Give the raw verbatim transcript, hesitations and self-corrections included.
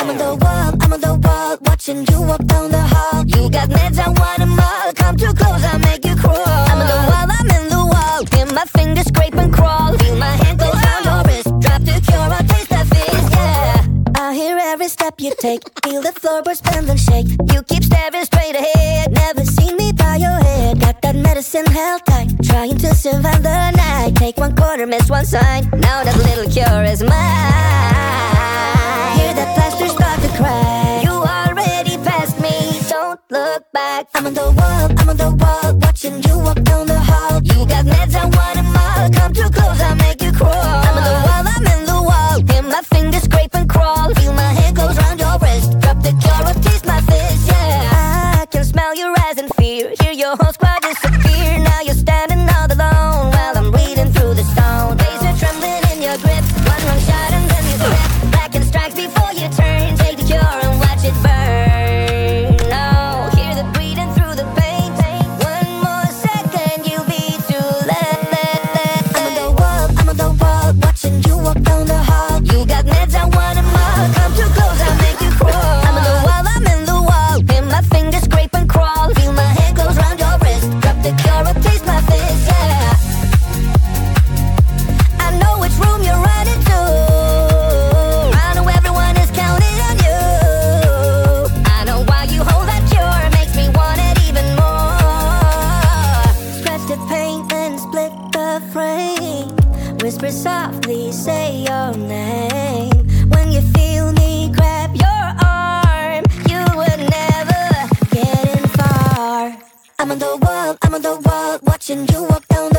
I'm on the wall, I'm on the wall, watching you walk down the hall. You got meds, I want them all. Come too close, I'll make you crawl. I'm on the wall, I'm in the wall. Feel my fingers scrape and crawl. Feel my hand go down your wrist. Drop the cure, I'll taste that fizz, yeah. I hear every step you take. Feel the floorboards bend and shake. You keep staring straight ahead. Never seen me by your head. Got that medicine held tight. Trying to survive the night. Take one quarter, miss one sign. Now that little cure is mine. Hear that plaster start to crack. You already passed me, don't look back. I'm on the wall, I'm on the wall, watching you walk down the hall. You got meds, I want them all. Come too close, I'll make you crawl. I'm on the wall, I'm in the wall. Hear my fingers scrape and crawl. Feel my hand goes round your wrist. Drop the cure, or taste my fizz, yeah. I can smell your eyes in fear. Hear your whole squad disappear. Now you're standing all alone while I'm reading through the stone. Laser trembling in your grip. One wrong shot and then you slip. Blackened strikes before you turn. Take the cure and watch it burn. No, hear the breathing through the pain. One more second, you'll be too late. I'm on the wall, I'm on the wall, watching you walk down the hall. You got meds, I want them all. Come too close, I'll make you crawl. I'm on the wall, I'm in the wall. Feel my fingers scrape and crawl. Feel my hand goes round your wrist. Drop the cure, or taste my fizz, yeah. I know which room you're running to. I know everyone is counting on you. I know why you hold that cure. Makes me want it even more. Scratch the paint and split the frame. Whisper softly, say your name. When you feel me grab your arm, you would never get in far. I'm on the wall, I'm on the wall, watching you walk down